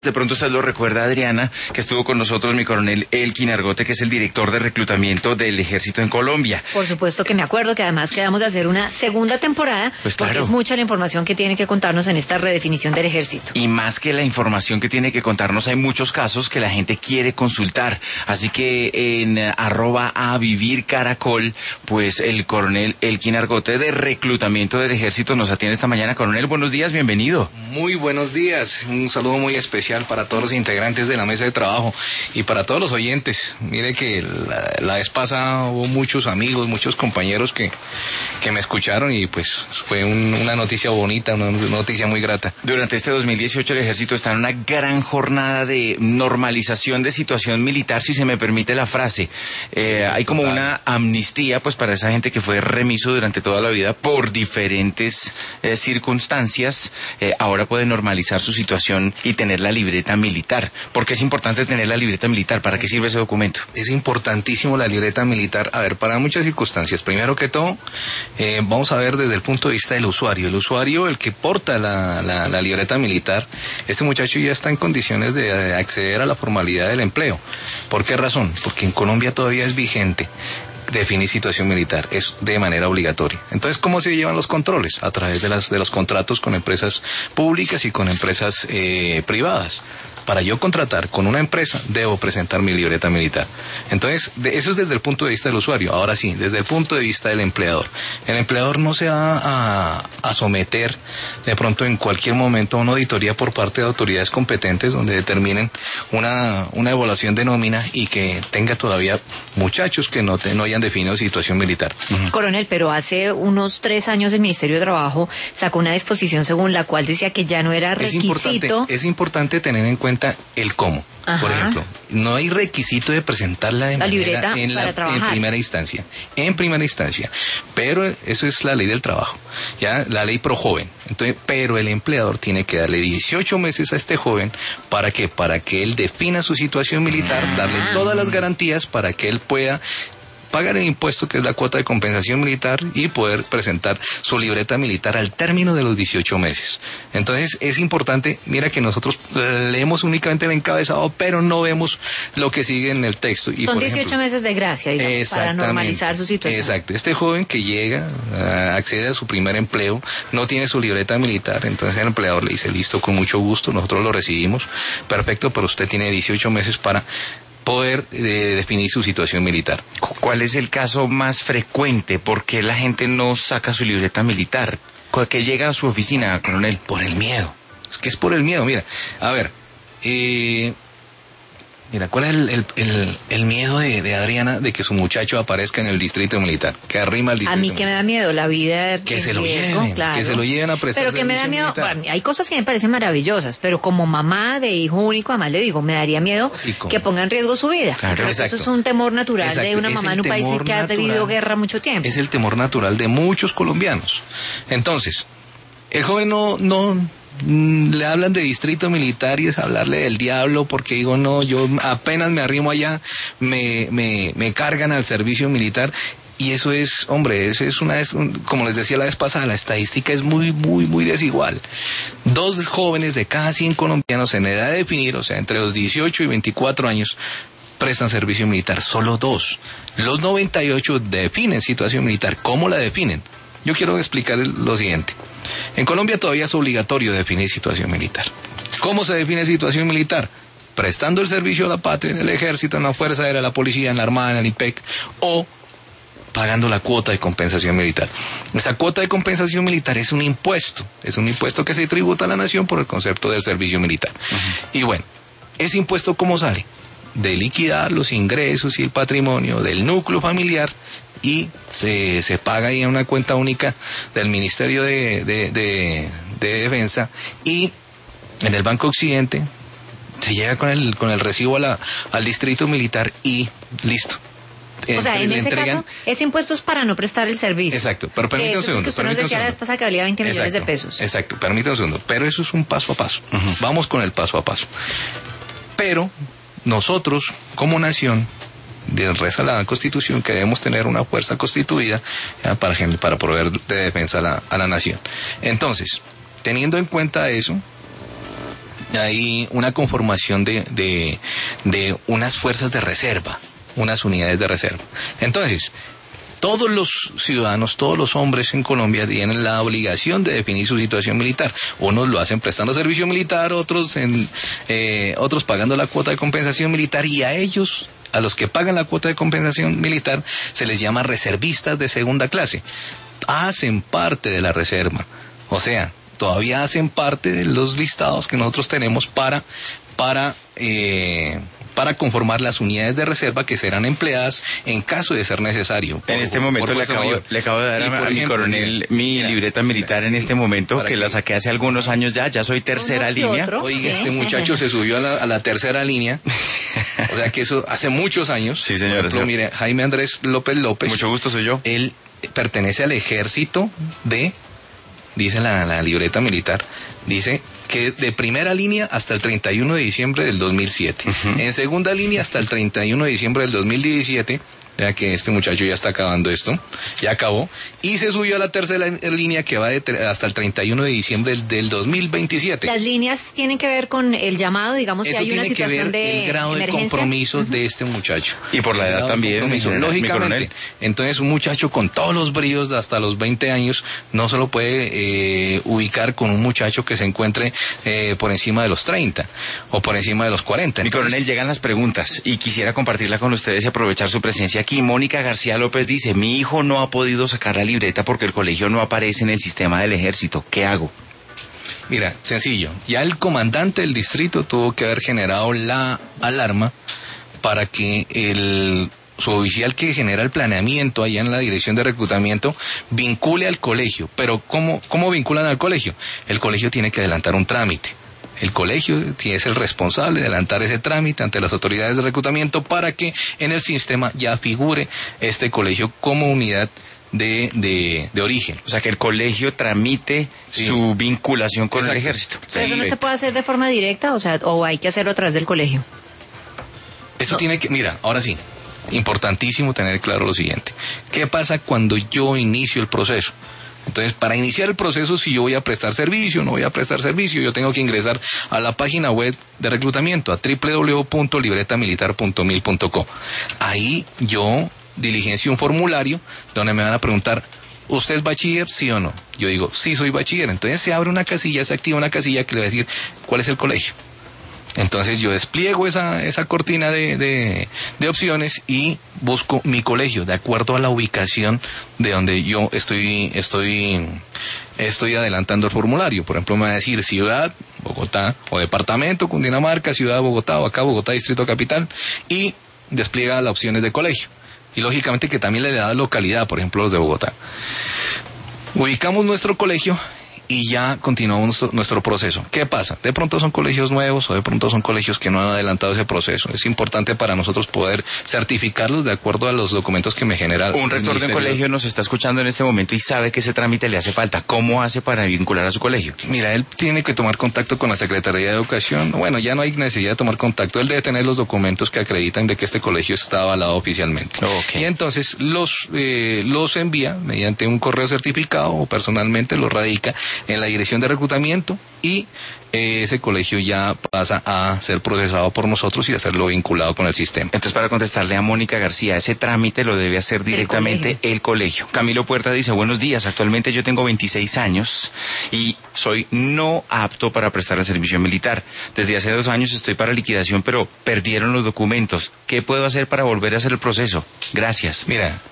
De pronto usted lo recuerda, Adriana, que estuvo con nosotros mi coronel Elkin Argote, que es el director de reclutamiento del Ejército en Colombia. Por supuesto que me acuerdo, que además quedamos de hacer una segunda temporada, pues claro, porque es mucha la información que tiene que contarnos en esta redefinición del Ejército. Y más que la información que tiene que contarnos, hay muchos casos que la gente quiere consultar. Así que en @avivircaracol, pues el coronel Elkin Argote de reclutamiento del Ejército nos atiende esta mañana. Coronel, buenos días, bienvenido. Muy buenos días, un saludo muy especial para todos los integrantes de la mesa de trabajo y para todos los oyentes. Mire que la vez pasada hubo muchos amigos, muchos compañeros que me escucharon y pues fue una noticia bonita, una noticia muy grata. Durante este 2018 el Ejército está en una gran jornada de normalización de situación militar, si se me permite la frase. Hay como una amnistía pues para esa gente que fue remiso durante toda la vida por diferentes circunstancias. Ahora puede normalizar su situación y tener la libreta militar. ¿Por qué es importante tener la libreta militar? ¿Para qué sirve ese documento? Es importantísimo la libreta militar, para muchas circunstancias. Primero que todo, vamos a ver desde el punto de vista del usuario. El usuario, el que porta la libreta militar, este muchacho ya está en condiciones de acceder a la formalidad del empleo. ¿Por qué razón? Porque en Colombia todavía es vigente definir situación militar, es de manera obligatoria. Entonces, ¿cómo se llevan los controles? A través de los contratos con empresas públicas y con empresas privadas. Para yo contratar con una empresa, debo presentar mi libreta militar. Entonces, eso es desde el punto de vista del usuario. Ahora sí, desde el punto de vista del empleador. El empleador no se va a someter de pronto en cualquier momento a una auditoría por parte de autoridades competentes donde determinen una evaluación de nómina y que tenga todavía muchachos que no hayan definido situación militar. Coronel, pero hace unos 3 años el Ministerio de Trabajo sacó una disposición según la cual decía que ya no era requisito. Es importante tener en cuenta el cómo. Ajá. Por ejemplo, no hay requisito de presentarla de libreta en primera instancia. En primera instancia. Pero eso es la ley del trabajo. Ya, la ley pro joven. Entonces, pero el empleador tiene que darle 18 meses a este joven para que él defina su situación militar, darle todas las garantías para que él pueda pagar el impuesto, que es la cuota de compensación militar, y poder presentar su libreta militar al término de los 18 meses. Entonces, es importante, mira que nosotros leemos únicamente el encabezado, pero no vemos lo que sigue en el texto. Y, son 18 meses de gracia, digamos, para normalizar su situación. Exacto. Este joven que llega, accede a su primer empleo, no tiene su libreta militar, entonces el empleador le dice, listo, con mucho gusto, nosotros lo recibimos, perfecto, pero usted tiene 18 meses para poder definir su situación militar. ¿Cuál es el caso más frecuente? ¿Por qué la gente no saca su libreta militar? ¿Qué llega a su oficina, coronel? Por el miedo. Es que es por el miedo. Mira, a ver, ¿cuál es el miedo de Adriana de que su muchacho aparezca en el distrito militar? Que arrima al distrito militar. A mí que me da miedo la vida. Que se lo lleven, claro. Que se lo lleven a prestar. Pero que me da miedo, hay cosas que me parecen maravillosas, pero como mamá de hijo único, además le digo, me daría miedo que ponga en riesgo su vida. Claro, eso es un temor natural de una mamá en un país que ha vivido guerra mucho tiempo. Es el temor natural de muchos colombianos. Entonces, el joven no le hablan de distrito militar y es hablarle del diablo, porque digo, no, yo apenas me arrimo allá, me cargan al servicio militar. Y eso es, hombre, como les decía la vez pasada, la estadística es muy, muy, muy desigual. 2 jóvenes de cada 100 colombianos en edad de definir, o sea, entre los 18 y 24 años, prestan servicio militar. Solo 2. Los 98 definen situación militar. ¿Cómo la definen? Yo quiero explicar lo siguiente. En Colombia todavía es obligatorio definir situación militar. ¿Cómo se define situación militar? Prestando el servicio a la patria en el ejército, en la Fuerza Aérea, en la policía, en la Armada, en el IPEC, o pagando la cuota de compensación militar. Esa cuota de compensación militar es un impuesto que se tributa a la nación por el concepto del servicio militar. Y bueno, ¿ese impuesto cómo sale? De liquidar los ingresos y el patrimonio del núcleo familiar, y se paga ahí en una cuenta única del Ministerio de Defensa, y en el Banco Occidente se llega con el recibo al distrito militar y listo. O sea, en ese caso, ese impuesto es para no prestar el servicio. Exacto, pero permítame un segundo. Que usted nos decía la vez pasada que valía 20 millones de pesos. Exacto, permítame un segundo. Pero eso es un paso a paso. Vamos con el paso a paso. Pero nosotros, como nación, reza la Constitución que debemos tener una fuerza constituida para proveer de defensa a la nación. Entonces, teniendo en cuenta eso, hay una conformación de unas fuerzas de reserva, unas unidades de reserva. Entonces, todos los ciudadanos, todos los hombres en Colombia tienen la obligación de definir su situación militar. Unos lo hacen prestando servicio militar, otros pagando la cuota de compensación militar, y a los que pagan la cuota de compensación militar se les llama reservistas de segunda clase. Hacen parte de la reserva, o sea, todavía hacen parte de los listados que nosotros tenemos para conformar las unidades de reserva que serán empleadas en caso de ser necesario. En este momento le acabo de dar a mi coronel mi libreta militar en este momento, que la saqué hace algunos años ya soy tercera línea. Oiga, este muchacho se subió a la tercera línea, o sea que eso hace muchos años. Sí, señor. Por ejemplo, mire, Jaime Andrés López. Mucho gusto, soy yo. Él pertenece al ejército dice la libreta militar, dice que de primera línea hasta el 31 de diciembre del 2007. Uh-huh. En segunda línea hasta el 31 de diciembre del 2017. Ya que este muchacho ya está acabando esto, ya acabó, y se subió a la tercera línea que va hasta el 31 de diciembre del 2027. Las líneas tienen que ver con el llamado, digamos, eso si hay una situación de emergencia. El grado de compromiso de este muchacho. Y por la edad también, lógicamente. Entonces, un muchacho con todos los bríos de hasta los 20 años no se lo puede ubicar con un muchacho que se encuentre por encima de los 30 o por encima de los 40. Mi coronel, llegan las preguntas y quisiera compartirla con ustedes y aprovechar su presencia aquí. Mónica García López dice: mi hijo no ha podido sacar la libreta porque el colegio no aparece en el sistema del ejército. ¿Qué hago? Mira, sencillo. Ya el comandante del distrito tuvo que haber generado la alarma para que su oficial que genera el planeamiento allá en la dirección de reclutamiento vincule al colegio. Pero ¿cómo vinculan al colegio? El colegio tiene que adelantar un trámite. El colegio es el responsable de adelantar ese trámite ante las autoridades de reclutamiento para que en el sistema ya figure este colegio como unidad de origen. O sea, que el colegio tramite su vinculación con el ejército. ¿Pero eso no se puede hacer de forma directa? ¿O hay que hacerlo a través del colegio? Eso tiene que... Mira, ahora sí, importantísimo tener claro lo siguiente. ¿Qué pasa cuando yo inicio el proceso? Entonces, para iniciar el proceso, si yo voy a prestar servicio, no voy a prestar servicio, yo tengo que ingresar a la página web de reclutamiento, a www.libretamilitar.mil.co. Ahí yo diligencio un formulario donde me van a preguntar: ¿usted es bachiller, sí o no? Yo digo, sí, soy bachiller. Entonces se abre una casilla, se activa una casilla que le va a decir cuál es el colegio. Entonces yo despliego esa cortina de opciones y busco mi colegio de acuerdo a la ubicación de donde yo estoy adelantando el formulario. Por ejemplo, me va a decir ciudad, Bogotá, o departamento, Cundinamarca, ciudad, Bogotá, o acá, Bogotá, distrito capital, y despliega las opciones de colegio. Y lógicamente que también le da localidad, por ejemplo, los de Bogotá. Ubicamos nuestro colegio y ya continuamos nuestro proceso. ¿Qué pasa? De pronto son colegios nuevos o de pronto son colegios que no han adelantado ese proceso. Es importante para nosotros poder certificarlos de acuerdo a los documentos que me genera un rector de un colegio nos está escuchando en este momento y sabe que ese trámite le hace falta. ¿Cómo hace para vincular a su colegio? Mira, él tiene que tomar contacto con la Secretaría de Educación. Bueno, ya no hay necesidad de tomar contacto. Él debe tener los documentos que acreditan de que este colegio está avalado oficialmente. Okay. Y entonces los envía mediante un correo certificado o personalmente los radica en la dirección de reclutamiento y ese colegio ya pasa a ser procesado por nosotros y a serlo vinculado con el sistema. Entonces, para contestarle a Mónica García, ese trámite lo debe hacer directamente el colegio. Camilo Puerta dice: buenos días, actualmente yo tengo 26 años y soy no apto para prestar el servicio militar. Desde hace 2 años estoy para liquidación, pero perdieron los documentos. ¿Qué puedo hacer para volver a hacer el proceso? Gracias.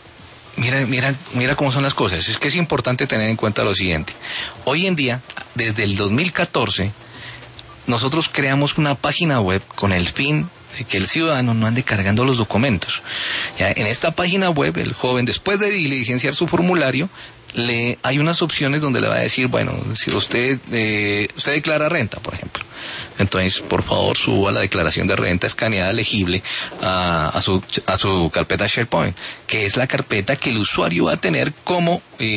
Mira cómo son las cosas. Es que es importante tener en cuenta lo siguiente. Hoy en día, desde el 2014, nosotros creamos una página web con el fin de que el ciudadano no ande cargando los documentos. Ya, en esta página web, el joven, después de diligenciar su formulario, hay unas opciones donde le va a decir, bueno, si usted declara renta, por ejemplo. Entonces, por favor, suba la declaración de renta escaneada legible a su carpeta SharePoint, que es la carpeta que el usuario va a tener como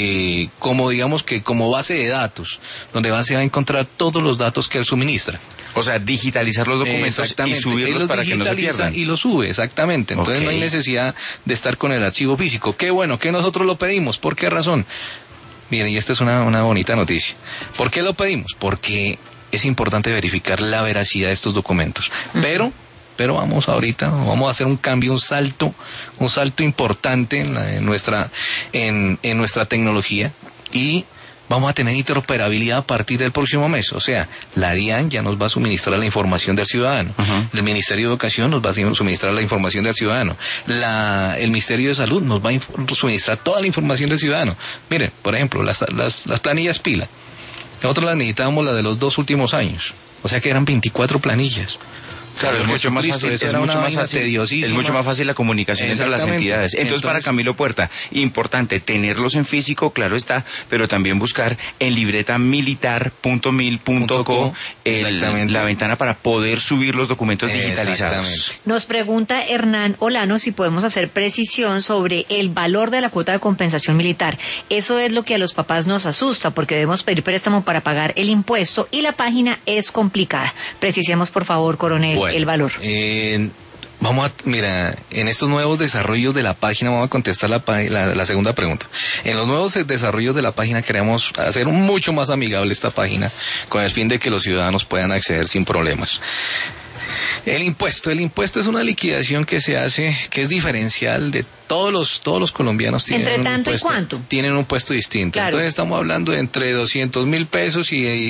base de datos, donde se va a encontrar todos los datos que él suministra. O sea, digitalizar los documentos y subirlos para que no se pierdan. Y los sube, exactamente. Entonces no hay necesidad de estar con el archivo físico. Qué bueno, que nosotros lo pedimos. ¿Por qué razón? Miren, y esta es una bonita noticia. ¿Por qué lo pedimos? Porque es importante verificar la veracidad de estos documentos. Pero vamos a hacer un cambio, un salto importante en nuestra tecnología, y vamos a tener interoperabilidad a partir del próximo mes. O sea, la DIAN ya nos va a suministrar la información del ciudadano. El Ministerio de Educación nos va a suministrar la información del ciudadano. El Ministerio de Salud nos va a suministrar toda la información del ciudadano. Miren, por ejemplo, las planillas pila. Nosotros las necesitábamos la de los 2 últimos años. O sea que eran 24 planillas. Claro, es mucho más fácil la comunicación entre las entidades. Entonces, para Camilo Puerta, importante tenerlos en físico, claro está, pero también buscar en libretamilitar.mil.co la ventana para poder subir los documentos digitalizados. Nos pregunta Hernán Olano si podemos hacer precisión sobre el valor de la cuota de compensación militar. Eso es lo que a los papás nos asusta, porque debemos pedir préstamo para pagar el impuesto y la página es complicada. Precisemos, por favor, coronel. El valor. Mira, en estos nuevos desarrollos de la página, vamos a contestar la segunda pregunta. En los nuevos desarrollos de la página queremos hacer mucho más amigable esta página, con el fin de que los ciudadanos puedan acceder sin problemas. El impuesto es una liquidación que se hace, que es diferencial de todos los colombianos. ¿Entre tanto y cuánto? Tienen un impuesto distinto. Claro. Entonces estamos hablando de entre 200.000 pesos y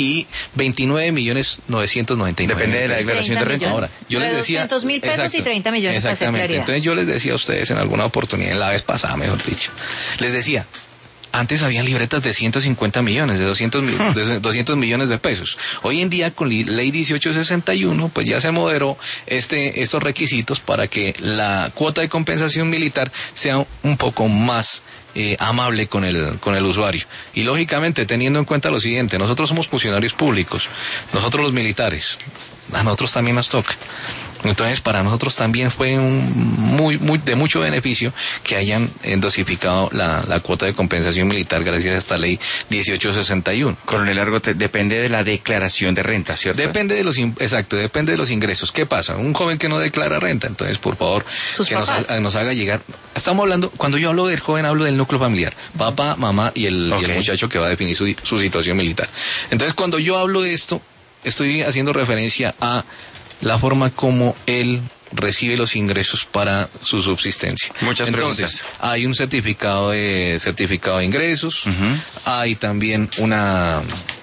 29.999.000. Depende de la declaración de renta. Ahora, yo les decía 200.000 pesos y 30 millones. Exactamente. Entonces yo les decía a ustedes en alguna oportunidad, en la vez pasada, mejor dicho, les decía, antes habían libretas de 150 millones, de 200 millones de pesos. Hoy en día, con ley 1861, pues ya se moderó estos requisitos para que la cuota de compensación militar sea un poco más amable con el usuario. Y lógicamente, teniendo en cuenta lo siguiente, nosotros somos funcionarios públicos, nosotros los militares, a nosotros también nos toca. Entonces, para nosotros también fue de mucho beneficio que hayan dosificado la cuota de compensación militar gracias a esta ley 1861. Coronel Largo, depende de la declaración de renta, ¿cierto? Depende de los ingresos. ¿Qué pasa? Un joven que no declara renta, entonces, por favor, que nos haga llegar. Estamos hablando, cuando yo hablo del joven, hablo del núcleo familiar, papá, mamá y el muchacho que va a definir su situación militar. Entonces, cuando yo hablo de esto, estoy haciendo referencia a la forma como él recibe los ingresos para su subsistencia. Muchas preguntas. Entonces, hay un certificado de ingresos, hay también una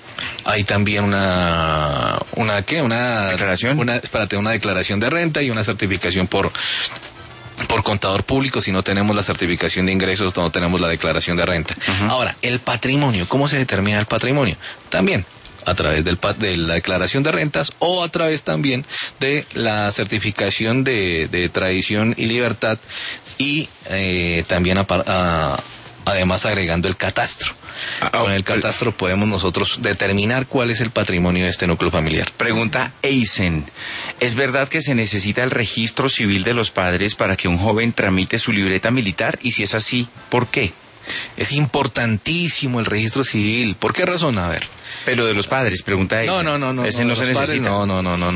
declaración, una declaración de renta y una certificación por contador público. Si no tenemos la certificación de ingresos, no tenemos la declaración de renta. Ahora, el patrimonio, ¿cómo se determina el patrimonio? También a través de la declaración de rentas o a través también de la certificación de tradición y libertad y también además agregando el catastro. Con el catastro podemos nosotros determinar cuál es el patrimonio de este núcleo familiar. Pregunta Eisen, ¿es verdad que se necesita el registro civil de los padres para que un joven tramite su libreta militar? Y si es así, ¿por qué? Es importantísimo el registro civil. ¿Por qué razón? A ver. Pero de los padres, pregunta ella. No. Ese no se necesita. No,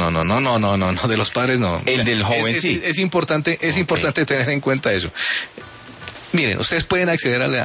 de los padres no. El del joven sí. Es importante tener en cuenta eso. Miren, ustedes pueden acceder a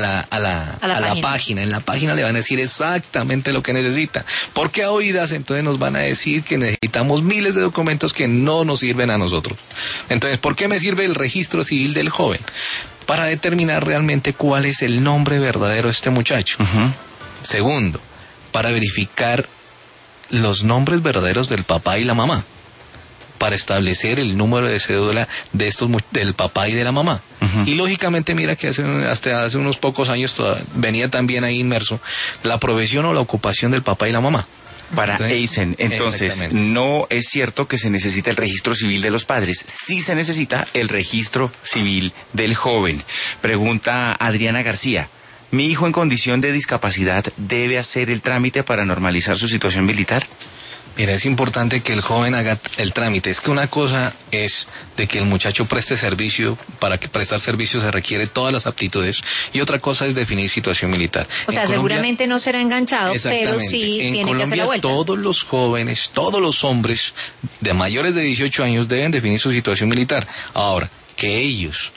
la página. En la página le van a decir exactamente lo que necesitan. Porque a oídas, entonces nos van a decir que necesitamos miles de documentos que no nos sirven a nosotros. Entonces, ¿por qué me sirve el registro civil del joven? Para determinar realmente cuál es el nombre verdadero de este muchacho. Segundo, para verificar los nombres verdaderos del papá y la mamá, para establecer el número de cédula del papá y de la mamá. Y lógicamente, mira que hasta hace unos pocos años venía también ahí inmerso la profesión o la ocupación del papá y la mamá. Para Eisen, entonces, no es cierto que se necesita el registro civil de los padres, sí se necesita el registro civil del joven. Pregunta Adriana García, ¿mi hijo en condición de discapacidad debe hacer el trámite para normalizar su situación militar? Mira, es importante que el joven haga el trámite. Es que una cosa es de que el muchacho preste servicio. Para que prestar servicio se requiere todas las aptitudes. Y otra cosa es definir situación militar. O sea, seguramente no será enganchado, pero sí tiene que hacer la vuelta. Todos los jóvenes, todos los hombres de mayores de 18 años deben definir su situación militar. Ahora, que ellos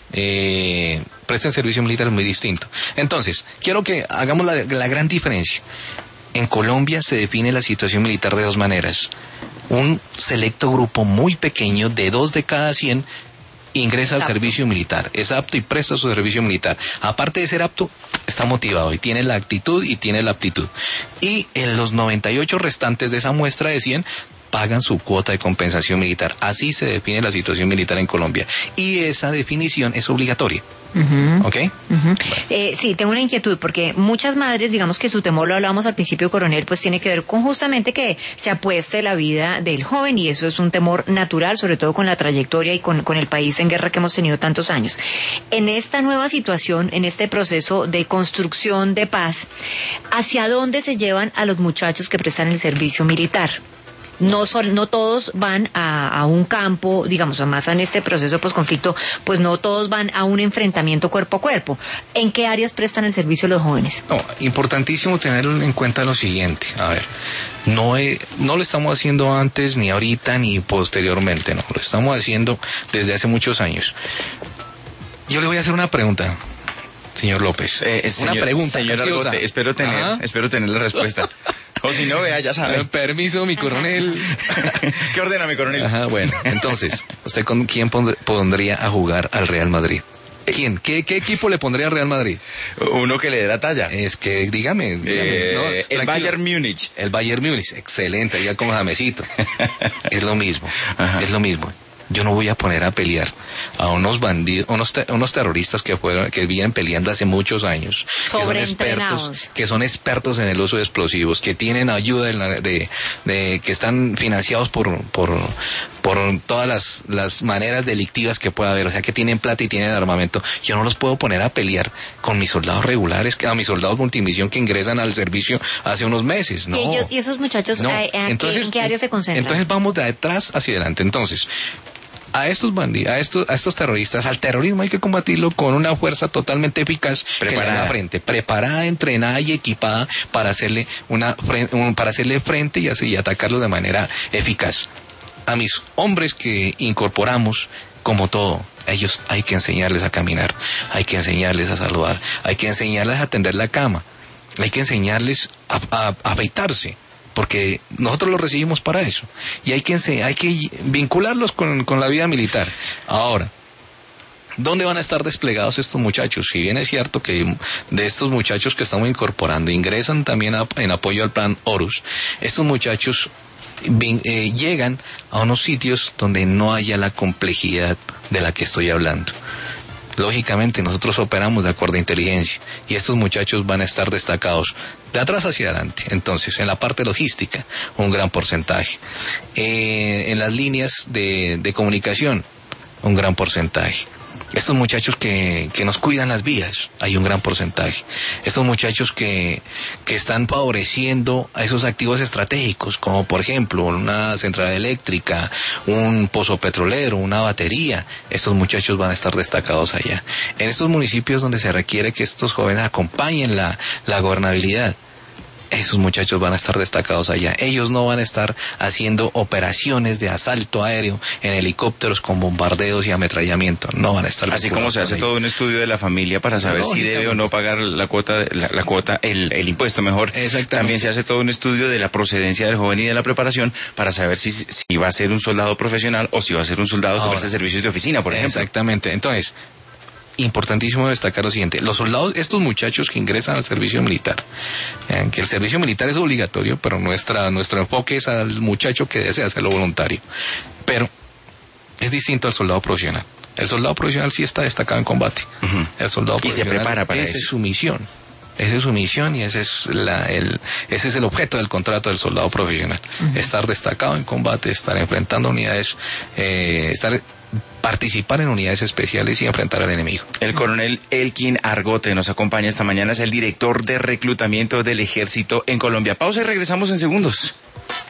presten servicio militar es muy distinto. Entonces, quiero que hagamos la gran diferencia. En Colombia se define la situación militar de dos maneras. Un selecto grupo muy pequeño, de 2 de cada 100, ingresa al servicio militar, es apto y presta su servicio militar. Aparte de ser apto, está motivado y tiene la actitud y tiene la aptitud. Y en los 98 restantes de esa muestra de 100 pagan su cuota de compensación militar. Así se define la situación militar en Colombia. Y esa definición es obligatoria. ¿Ok? Sí, tengo una inquietud porque muchas madres, digamos que su temor, lo hablábamos al principio, coronel, pues tiene que ver con justamente que se apueste la vida del joven, y eso es un temor natural, sobre todo con la trayectoria y con el país en guerra que hemos tenido tantos años. En esta nueva situación, en este proceso de construcción de paz, ¿hacia dónde se llevan a los muchachos que prestan el servicio militar? No todos van a un campo, digamos, más en este proceso posconflicto, pues no todos van a un enfrentamiento cuerpo a cuerpo. ¿En qué áreas prestan el servicio los jóvenes? No, importantísimo tener en cuenta lo siguiente. A ver, no lo estamos haciendo antes, ni ahorita, ni posteriormente, no. Lo estamos haciendo desde hace muchos años. Yo le voy a hacer una pregunta, señor López. Una pregunta, señor Argote, espero tener la respuesta. O si no, vea, ya sabe. Permiso, mi coronel. ¿Qué ordena, mi coronel? Ajá, bueno, entonces, ¿usted con quién pondría a jugar al Real Madrid? ¿Quién? ¿Qué equipo le pondría al Real Madrid? Uno que le dé la talla. Es que, dígame. No, el Bayern Múnich. El Bayern Múnich, excelente, ya con Jamesito. Es lo mismo, es lo mismo. Yo no voy a poner a pelear a unos bandidos, unos terroristas que vienen peleando hace muchos años, que son expertos en el uso de explosivos, que tienen ayuda que están financiados por todas las maneras delictivas que pueda haber, o sea, que tienen plata y tienen armamento. Yo no los puedo poner a pelear con mis soldados regulares, a mis soldados multimisión que ingresan al servicio hace unos meses, ¿no? ¿Y esos muchachos en qué área se concentran? Entonces vamos de atrás hacia adelante. Entonces, a estos bandidos, a estos terroristas, al terrorismo hay que combatirlo con una fuerza totalmente eficaz, preparada, entrenada y equipada para hacerle frente y atacarlos de manera eficaz. A mis hombres que incorporamos, como todo, ellos hay que enseñarles a caminar, hay que enseñarles a saludar, hay que enseñarles a tender la cama, hay que enseñarles a afeitarse, porque nosotros los recibimos para eso, y hay que vincularlos con la vida militar. Ahora, ¿dónde van a estar desplegados estos muchachos? Si bien es cierto que de estos muchachos que estamos incorporando ingresan también en apoyo al plan Horus, estos muchachos llegan a unos sitios donde no haya la complejidad de la que estoy hablando. Lógicamente nosotros operamos de acuerdo a inteligencia y estos muchachos van a estar destacados de atrás hacia adelante. Entonces, en la parte logística, un gran porcentaje. En las líneas de comunicación, un gran porcentaje. Estos muchachos que nos cuidan las vías, hay un gran porcentaje. Estos muchachos que están favoreciendo a esos activos estratégicos, como por ejemplo una central eléctrica, un pozo petrolero, una batería, estos muchachos van a estar destacados allá. En estos municipios donde se requiere que estos jóvenes acompañen la gobernabilidad, esos muchachos van a estar destacados allá. Ellos no van a estar haciendo operaciones de asalto aéreo en helicópteros con bombardeos y ametrallamiento. No van a estar. Así como se hace todo un estudio de la familia para saber si debe o no pagar la cuota, el impuesto mejor. Exactamente. También se hace todo un estudio de la procedencia del joven y de la preparación para saber si va a ser un soldado profesional o si va a ser un soldado que presta servicios de oficina, por ejemplo. Exactamente. Entonces, importantísimo destacar lo siguiente: los soldados, estos muchachos que ingresan al servicio militar, que el servicio militar es obligatorio, pero nuestro enfoque es al muchacho que desea hacerlo voluntario, pero es distinto al soldado profesional. El soldado profesional sí está destacado en combate. El soldado profesional, y se prepara para esa eso. Es su misión. Esa es su misión y ese es el objeto del contrato del soldado profesional. Estar destacado en combate, estar enfrentando unidades, participar en unidades especiales y enfrentar al enemigo. El coronel Elkin Argote nos acompaña esta mañana, es el director de reclutamiento del Ejército en Colombia. Pausa y regresamos en segundos.